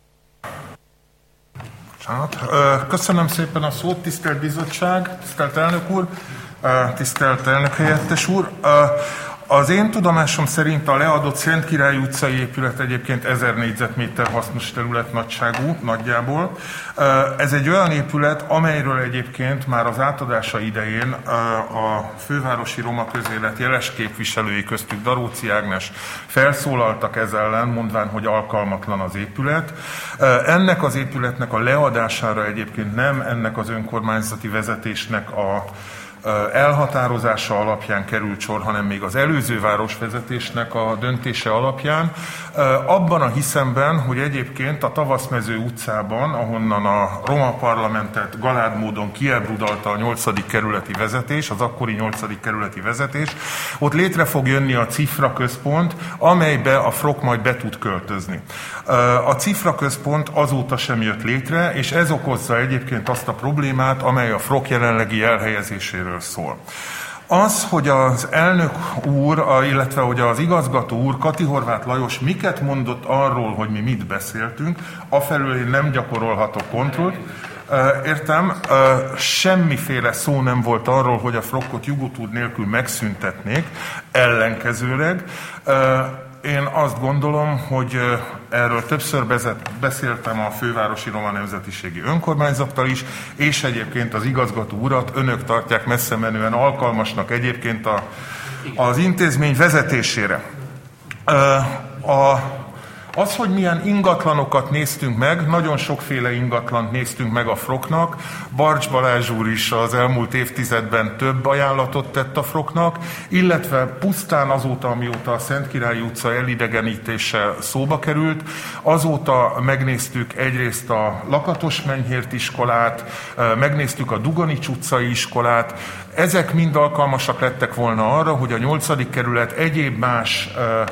Köszönöm szépen a szót, tisztelt bizottság, tisztelt elnök úr, tisztelt elnök helyettes úr. Az én tudomásom szerint a leadott Szentkirály utcai épület egyébként ezer négyzetméter hasznos terület nagyságú, nagyjából. Ez egy olyan épület, amelyről egyébként már az átadása idején a fővárosi roma közélet jeles képviselői, köztük Daróczi Ágnes felszólaltak ez ellen, mondván, hogy alkalmatlan az épület. Ennek az épületnek a leadására egyébként nem ennek az önkormányzati vezetésnek a elhatározása alapján került sor, hanem még az előző városvezetésnek a döntése alapján. Abban a hiszemben, hogy egyébként a Tavaszmező utcában, ahonnan a roma parlamentet galád módon kiebrudalta a nyolcadik kerületi vezetés, az akkori nyolcadik kerületi vezetés, ott létre fog jönni a Cifra központ, amelybe a frok majd be tud költözni. A Cifra központ azóta sem jött létre, és ez okozza egyébként azt a problémát, amely a frok jelenlegi elhelyezéséről szól. Az, hogy az elnök úr, illetve hogy az igazgató úr, Kati Horváth Lajos miket mondott arról, hogy mi mit beszéltünk, afelől én nem gyakorolhatok kontrollt. Értem, semmiféle szó nem volt arról, hogy a frokkot jogotúd nélkül megszüntetnék, ellenkezőleg. Én azt gondolom, hogy erről többször beszéltem a fővárosi roma nemzetiségi önkormányzattal is, és egyébként az igazgató urat önök tartják messze menően alkalmasnak egyébként a, az intézmény vezetésére. A, az, hogy milyen ingatlanokat néztünk meg, nagyon sokféle ingatlant néztünk meg a froknak. Barcs Balázs úr is az elmúlt évtizedben több ajánlatot tett a froknak, illetve pusztán azóta, amióta a Szentkirály utca elidegenítése szóba került, azóta megnéztük egyrészt a Lakatos Menyhért iskolát, megnéztük a Dugonics utcai iskolát. Ezek mind alkalmasak lettek volna arra, hogy a nyolcadik kerület egyéb más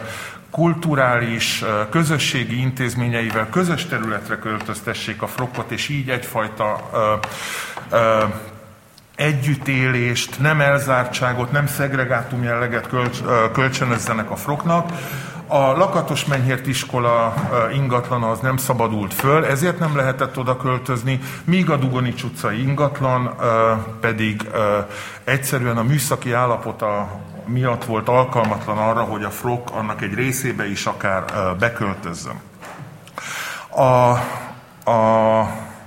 kulturális, közösségi intézményeivel közös területre költöztessék a frokkot, és így egyfajta ö, ö, együttélést, nem elzártságot, nem szegregátum jelleget kölcs, ö, kölcsönözzenek a froknak. A Lakatos Menyhért iskola ingatlana az nem szabadult föl, ezért nem lehetett oda költözni, míg a Dugonics utcai ingatlan pedig egyszerűen a műszaki állapota miatt volt alkalmatlan arra, hogy a frok annak egy részébe is akár beköltözzön. A, a,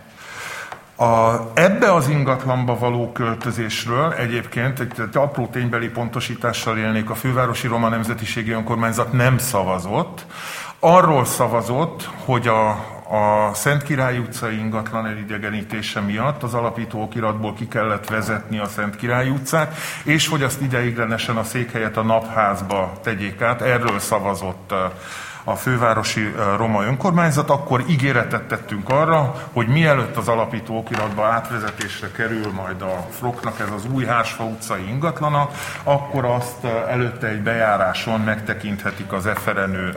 a, ebbe az ingatlanba való költözésről egyébként egy, egy apró ténybeli pontosítással élnék, a fővárosi roma nemzetiségi önkormányzat nem szavazott. Arról szavazott, hogy a, a Szentkirály utcai ingatlan elidegenítése miatt az alapító okiratból ki kellett vezetni a Szentkirály utcát, és hogy azt ideiglenesen a székhelyet a Napházba tegyék át. Erről szavazott a fővárosi roma önkormányzat, akkor ígéretet tettünk arra, hogy mielőtt az alapító okiratba átvezetésre kerül majd a froknak ez az új Hársfa utcai ingatlana, akkor azt előtte egy bejáráson megtekinthetik az eferenő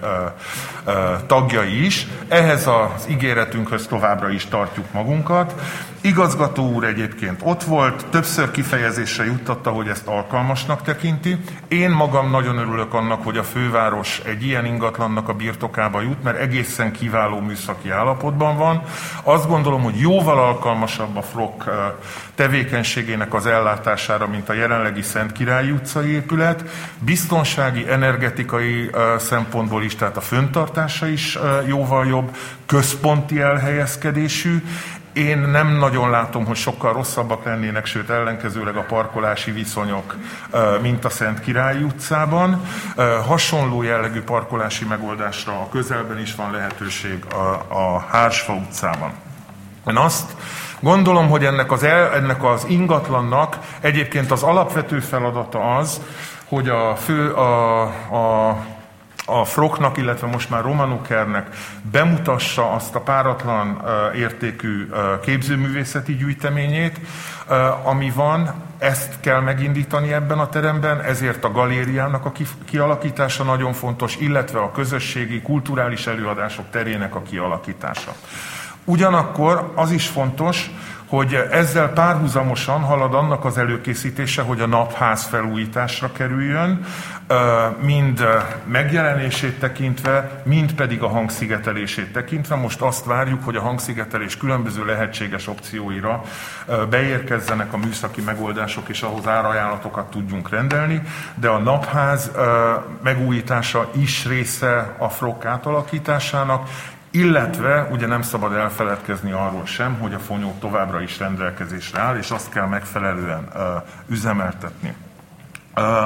tagjai is. Ehhez az ígéretünkhöz továbbra is tartjuk magunkat. Igazgató úr egyébként ott volt, többször kifejezésre juttatta, hogy ezt alkalmasnak tekinti. Én magam nagyon örülök annak, hogy a főváros egy ilyen ingatlannak a birtokába jut, mert egészen kiváló műszaki állapotban van. Azt gondolom, hogy jóval alkalmasabb a frok tevékenységének az ellátására, mint a jelenlegi Szentkirályi utcai épület. Biztonsági, energetikai szempontból is, tehát a föntartása is jóval jobb, központi elhelyezkedésű. Én nem nagyon látom, hogy sokkal rosszabbak lennének, sőt ellenkezőleg a parkolási viszonyok, mint a Szentkirályi utcában. Hasonló jellegű parkolási megoldásra a közelben is van lehetőség a, a Hársfa utcában. Én azt gondolom, hogy ennek az, el, ennek az ingatlannak egyébként az alapvető feladata az, hogy a fő, a, a a froknak, illetve most már Romanukernek bemutassa azt a páratlan uh, értékű uh, képzőművészeti gyűjteményét, uh, ami van. Ezt kell megindítani ebben a teremben, ezért a galériának a kialakítása nagyon fontos, illetve a közösségi, kulturális előadások terének a kialakítása. Ugyanakkor az is fontos, hogy ezzel párhuzamosan halad annak az előkészítése, hogy a napház felújításra kerüljön, mind megjelenését tekintve, mind pedig a hangszigetelését tekintve. Most azt várjuk, hogy a hangszigetelés különböző lehetséges opcióira beérkezzenek a műszaki megoldások, és ahhoz árajánlatokat tudjunk rendelni, de a napház megújítása is része a frok átalakításának, illetve ugye nem szabad elfeledkezni arról sem, hogy a fonyó továbbra is rendelkezésre áll, és azt kell megfelelően uh, üzemeltetni. Uh,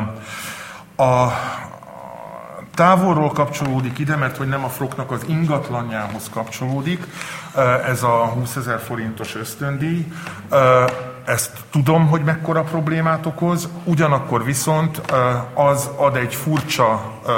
a távolról kapcsolódik ide, mert hogy nem a froknak az ingatlanjához kapcsolódik, uh, ez a húszezer forintos ösztöndíj. Uh, ezt tudom, hogy mekkora problémát okoz, ugyanakkor viszont uh, az ad egy furcsa uh,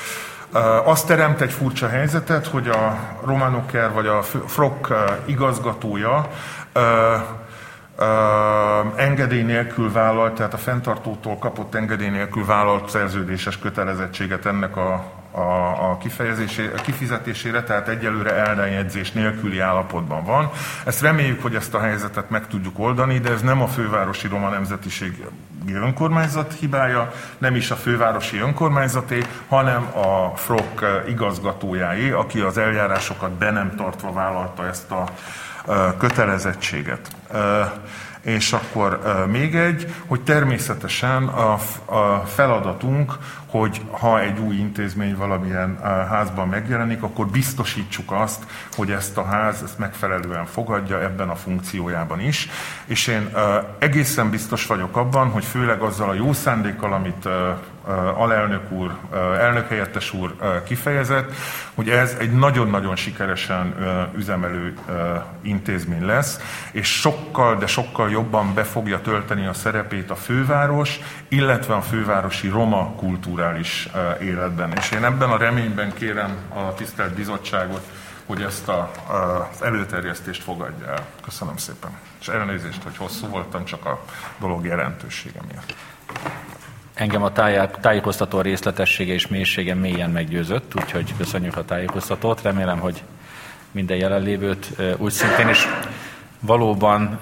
Az teremt egy furcsa helyzetet, hogy a Romanuker vagy a frok igazgatója ö, ö, engedély nélkül vállalt, tehát a fenntartótól kapott engedély nélkül vállalt szerződéses kötelezettséget ennek a, a, a kifizetésére, tehát egyelőre ellenjegyzés nélküli állapotban van. Ezt reméljük, hogy ezt a helyzetet meg tudjuk oldani, de ez nem a fővárosi roma nemzetiségi önkormányzat hibája, nem is a fővárosi önkormányzaté, hanem a frok igazgatójáé, aki az eljárásokat be nem tartva vállalta ezt a kötelezettséget. És akkor még egy, hogy természetesen a, a feladatunk, hogy ha egy új intézmény valamilyen házban megjelenik, akkor biztosítsuk azt, hogy ezt a ház ezt megfelelően fogadja ebben a funkciójában is. És én egészen biztos vagyok abban, hogy főleg azzal a jó szándékkal, amit alelnök úr, elnökhelyettes úr kifejezett, hogy ez egy nagyon-nagyon sikeresen üzemelő intézmény lesz, és sokkal, de sokkal jobban be fogja tölteni a szerepét a főváros, illetve a fővárosi roma kulturális életben. És én ebben a reményben kérem a tisztelt bizottságot, hogy ezt a, az előterjesztést fogadja el. Köszönöm szépen. És elnézést, hogy hosszú voltam, csak a dolog jelentősége miatt. Engem a tájékoztató részletessége és mélysége mélyen meggyőzött, úgyhogy köszönjük a tájékoztatót. Remélem, hogy minden jelenlévőt úgy szintén is. Valóban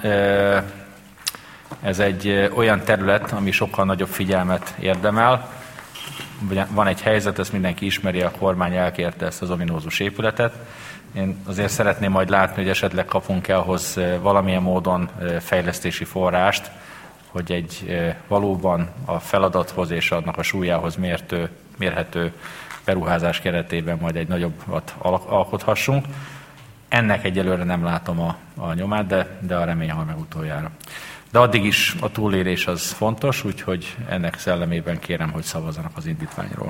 ez egy olyan terület, ami sokkal nagyobb figyelmet érdemel. Van egy helyzet, ezt mindenki ismeri, a kormány elkérte ezt az ominózus épületet. Én azért szeretném majd látni, hogy esetleg kapunk-e ahhoz valamilyen módon fejlesztési forrást, hogy egy valóban a feladathoz és annak a súlyához mértő, mérhető beruházás keretében majd egy nagyobbat alkothassunk. Ennek egyelőre nem látom a, a nyomát, de, de a remény hal meg utoljára. De addig is a túlélés az fontos, úgyhogy ennek szellemében kérem, hogy szavazzanak az indítványról.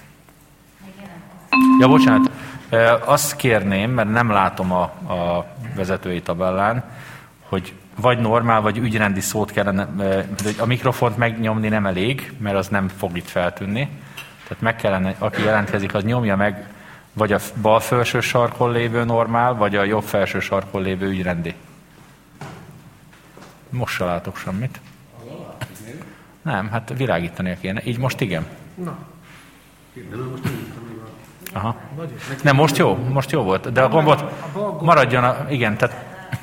Ja, bocsánat, azt kérném, mert nem látom a, a vezetői tabellán, hogy vagy normál, vagy ügyrendi szót kellene, a mikrofont megnyomni nem elég, mert az nem fog itt feltűnni. Tehát meg kellene, aki jelentkezik, az nyomja meg Vagy a bal felső sarkon lévő normál, vagy a jobb felső sarkon lévő ügyrendi? Most se látok semmit. Nem, hát világítania kéne. Így most igen. Na. Aha. Nem, most jó, most jó volt. De a gombot maradjon a... Igen, tehát...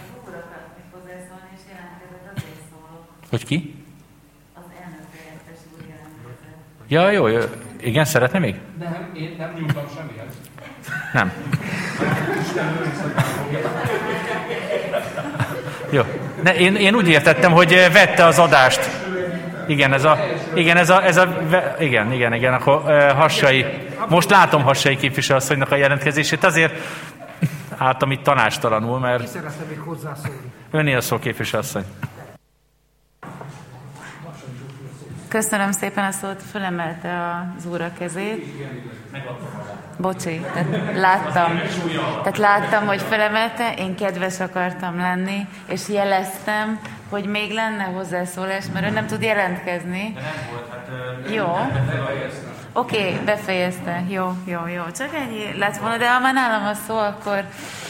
Hogy ki? Ja, jó, jó. Igen, szeretne még? Nem, én nem nyújtam semmihez. Nem. Jó. Ne, én, én úgy értettem, hogy vette az adást. Igen, ez a... Igen, ez a... Ez a igen, igen, igen. Akkor uh, Hassai... Most látom Hassai képviselőasszonynak a jelentkezését. Azért álltam itt tanácstalanul, mert... Ki szeretne még hozzászólni? Önél szó, képviselőasszony. Köszönöm szépen a szót, fölemelte az úr a kezét. Bocsi, tehát láttam, tehát láttam, hogy fölemelte, én kedves akartam lenni, és jeleztem, hogy még lenne hozzászólás, mert ő nem tud jelentkezni. Jó. Oké, okay, befejezte. Jó, jó, jó. Csak ennyi lett volna, de ha már nálam a szó, akkor...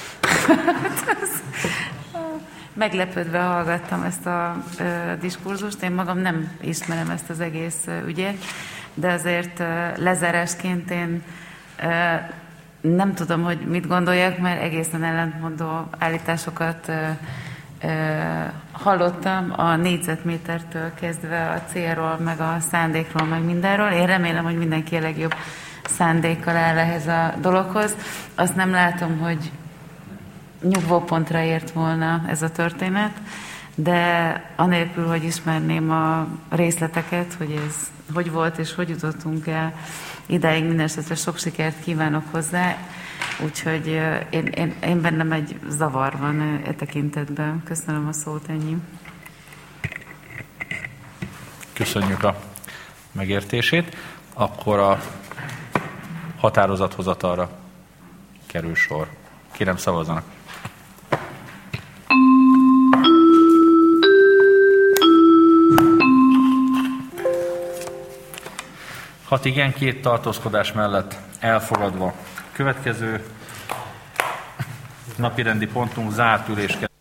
Meglepődve hallgattam ezt a ö, diskurzust. Én magam nem ismerem ezt az egész ö, ügyet, de azért ö, lezárásként én ö, nem tudom, hogy mit gondoljak, mert egészen ellentmondó állításokat ö, ö, hallottam a négyzetmétertől kezdve a célról, meg a szándékról, meg mindenről. Én remélem, hogy mindenki a legjobb szándékkal áll ehhez a dologhoz. Azt nem látom, hogy nyugvópontra ért volna ez a történet, de anélkül, hogy ismerném a részleteket, hogy ez hogy volt és hogy jutottunk el idáig, minden esetre sok sikert kívánok hozzá, úgyhogy én, én, én bennem egy zavar van e tekintetben. Köszönöm a szót, ennyi. Köszönjük a megértését. Akkor a határozathozatalra kerül sor. Kérem, szavazzanak. Hat igen, két tartózkodás mellett elfogadva. Következő napirendi pontunk zárt ülés.